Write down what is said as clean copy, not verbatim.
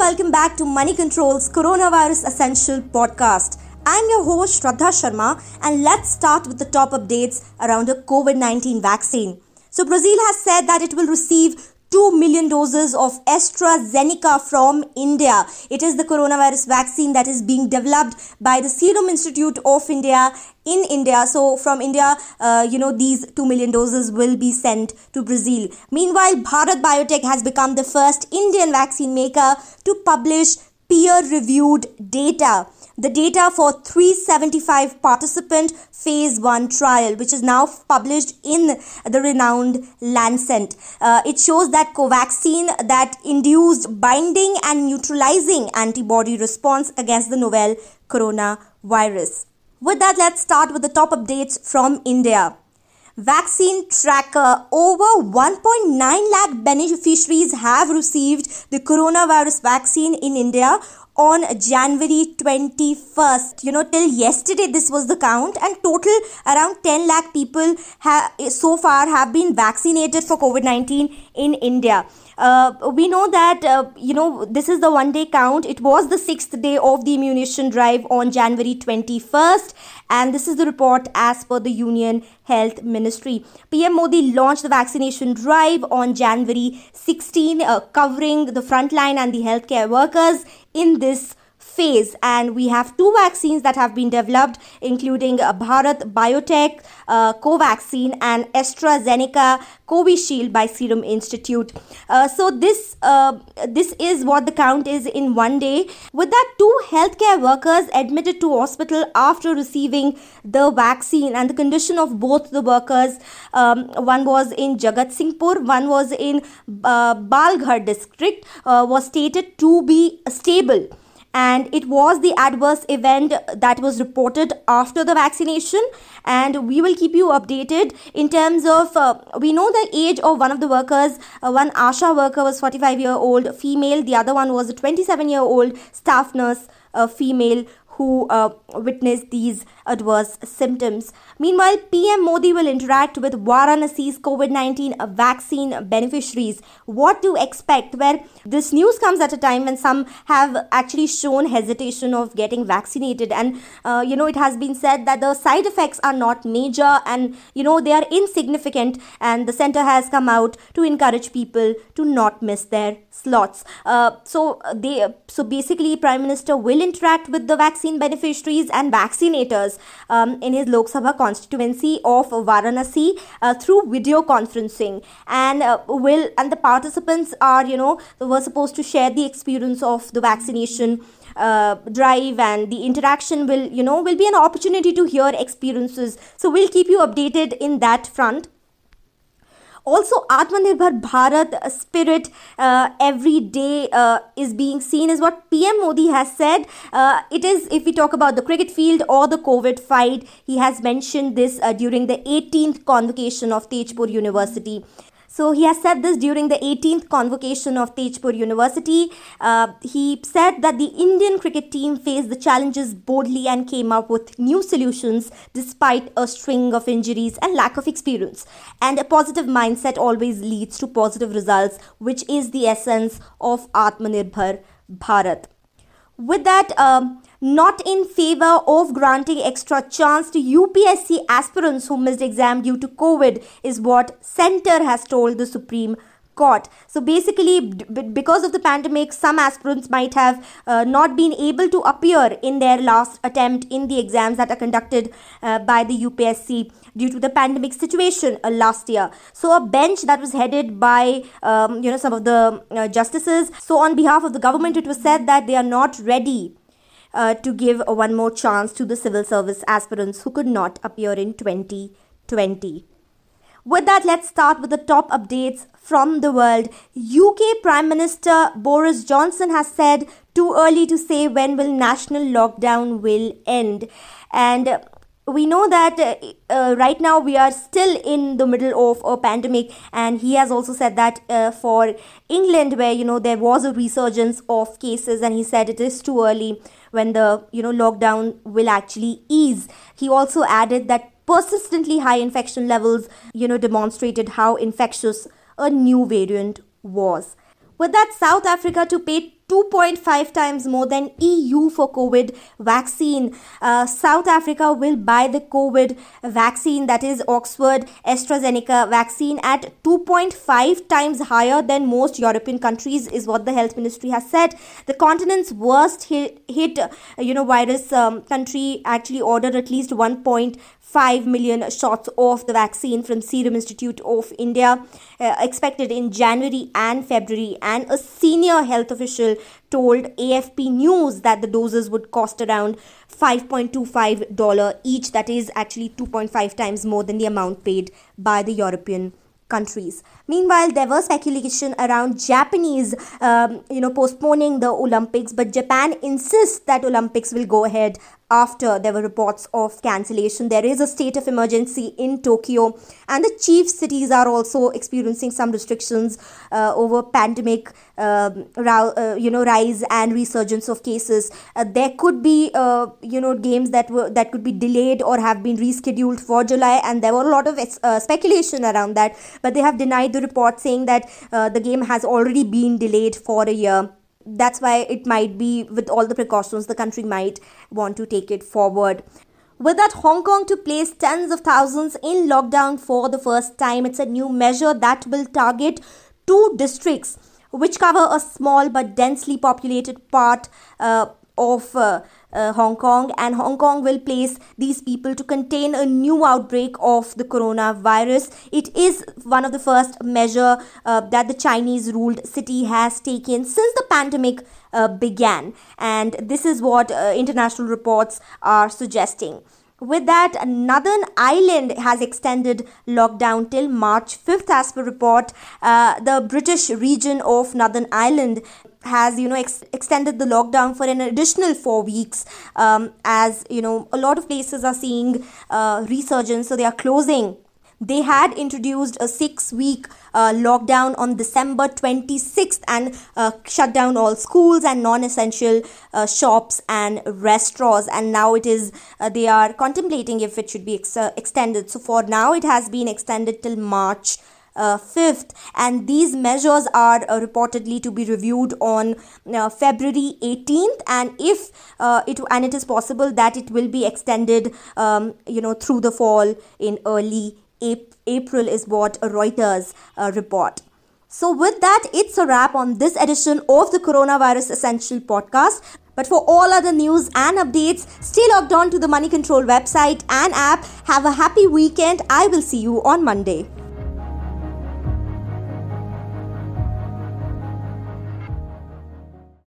welcome back to Money Control's Coronavirus Essential podcast. I'm your host Shraddha Sharma, and let's start with the top updates around a COVID-19 vaccine. So Brazil has said that it will receive 2 million doses of AstraZeneca from India. It is the coronavirus vaccine that is being developed by the Serum Institute of India in India. So from India, these 2 million doses will be sent to Brazil. Meanwhile, Bharat Biotech has become the first Indian vaccine maker to publish peer-reviewed data. The data for 375 participant phase 1 trial, which is now published in the renowned Lancet. It shows that Covaxin that induced binding and neutralizing antibody response against the novel coronavirus. With that, let's start with the top updates from India. Vaccine tracker: over 1.9 lakh beneficiaries have received the coronavirus vaccine in India on January 21st. Till yesterday this was the count, and total around 10 lakh people so far have been vaccinated for COVID-19 in India. We know that, this is the one-day count. It was the 6th day of the immunization drive on January 21st, and this is the report as per the Union Health Ministry. PM Modi launched the vaccination drive on January 16, covering the frontline and the healthcare workers in this phase, and we have 2 vaccines that have been developed, including Bharat Biotech Covaxin and AstraZeneca Covishield by Serum Institute. So this is what the count is in one day. With that, 2 healthcare workers admitted to hospital after receiving the vaccine, and the condition of both the workers, one was in Jagatsinghpur, one was in Balghar district, was stated to be stable. And it was the adverse event that was reported after the vaccination, and we will keep you updated in terms of, we know the age of one of the workers. One ASHA worker was 45-year-old female, the other one was a 27-year-old staff nurse female who witnessed these adverse symptoms. Meanwhile, PM Modi will interact with Varanasi's COVID-19 vaccine beneficiaries. What to expect? Where this news comes at a time when some have actually shown hesitation of getting vaccinated, and it has been said that the side effects are not major, and they are insignificant, and the center has come out to encourage people to not miss their slots. So basically, Prime Minister will interact with the vaccine beneficiaries and vaccinators in his Lok Sabha constituency of Varanasi through video conferencing, and the participants were supposed to share the experience of the vaccination drive, and the interaction will be an opportunity to hear experiences. So we'll keep you updated in that front. Also, Atmanirbhar Bharat spirit every day is being seen, is what PM Modi has said. It is, if we talk about the cricket field or the COVID fight, he has mentioned this during the 18th convocation of Tezpur University. So he has said this during the 18th convocation of Tezpur University. He said that the Indian cricket team faced the challenges boldly and came up with new solutions despite a string of injuries and lack of experience. And a positive mindset always leads to positive results, which is the essence of Atmanirbhar Bharat. With that, not in favor of granting extra chance to UPSC aspirants who missed exam due to COVID is what Centre has told the Supreme Court. So basically, because of the pandemic, some aspirants might have not been able to appear in their last attempt in the exams that are conducted by the UPSC due to the pandemic situation last year. So a bench that was headed by some of the justices. So on behalf of the government, it was said that they are not ready to give one more chance to the civil service aspirants who could not appear in 2020. With that, let's start with the top updates from the world. UK Prime Minister Boris Johnson has said too early to say when will national lockdown will end. And we know that right now we are still in the middle of a pandemic, and he has also said that for England, where there was a resurgence of cases, and he said it is too early when the lockdown will actually ease. He also added that persistently high infection levels demonstrated how infectious a new variant was. With that, South Africa to pay 2.5 times more than EU for COVID vaccine. South Africa will buy the COVID vaccine, that is Oxford AstraZeneca vaccine, at 2.5 times higher than most European countries, is what the health ministry has said. The continent's worst hit virus country actually ordered at least 1.5 million shots of the vaccine from Serum Institute of India, expected in January and February. And a senior health official told AFP News that the doses would cost around $5.25 each, that is actually 2.5 times more than the amount paid by the European countries. Meanwhile, there was speculation around Japanese, postponing the Olympics, but Japan insists that Olympics will go ahead after there were reports of cancellation. There is a state of emergency in Tokyo, and the chief cities are also experiencing some restrictions over pandemic rise and resurgence of cases. There could be games that could be delayed or have been rescheduled for July, and there were a lot of speculation around that, but they have denied the report, saying that the game has already been delayed for a year. That's why it might be, with all the precautions, the country might want to take it forward. With that, Hong Kong to place tens of thousands in lockdown for the first time. It's a new measure that will target 2 districts which cover a small but densely populated part of Hong Kong, and Hong Kong will place these people to contain a new outbreak of the coronavirus. It is one of the first measure that the Chinese ruled city has taken since the pandemic began, and this is what international reports are suggesting. With that, Northern Ireland has extended lockdown till March 5th as per report. The British region of Northern Ireland has extended the lockdown for an additional 4 weeks, as a lot of places are seeing resurgence, so they are closing. They had introduced a 6-week lockdown on December 26th and shut down all schools and non-essential shops and restaurants. And now they are contemplating if it should be extended. So for now, it has been extended till March 5th, and these measures are reportedly to be reviewed on February 18th, and if it is possible that it will be extended through the fall in early April, is what Reuters report. So with that, it's a wrap on this edition of the Coronavirus Essential Podcast. But for all other news and updates, stay logged on to the Money Control website and app. Have a happy weekend. I will see you on Monday.